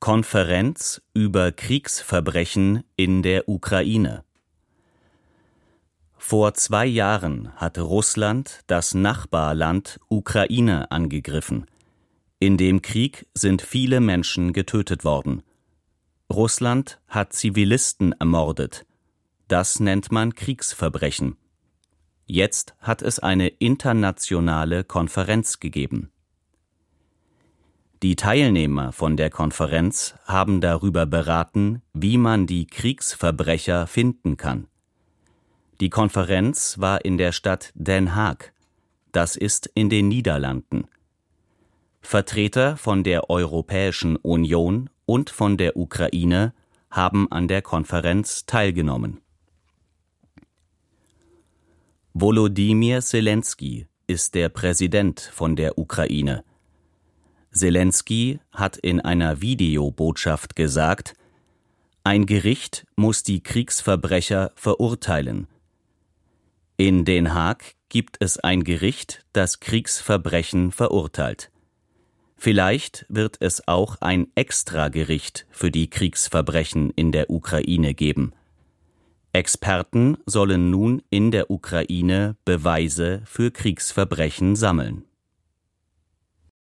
Konferenz über Kriegsverbrechen in der Ukraine. Vor 2 Jahren hat Russland das Nachbarland Ukraine angegriffen. In dem Krieg sind viele Menschen getötet worden. Russland hat Zivilisten ermordet. Das nennt man Kriegsverbrechen. Jetzt hat es eine internationale Konferenz gegeben. Die Teilnehmer von der Konferenz haben darüber beraten, wie man die Kriegsverbrecher finden kann. Die Konferenz war in der Stadt Den Haag. Das ist in den Niederlanden. Vertreter von der Europäischen Union und von der Ukraine haben an der Konferenz teilgenommen. Volodymyr Selenskyj ist der Präsident von der Ukraine. Selenskyj hat in einer Videobotschaft gesagt, ein Gericht muss die Kriegsverbrecher verurteilen. In Den Haag gibt es ein Gericht, das Kriegsverbrechen verurteilt. Vielleicht wird es auch ein Extragericht für die Kriegsverbrechen in der Ukraine geben. Experten sollen nun in der Ukraine Beweise für Kriegsverbrechen sammeln.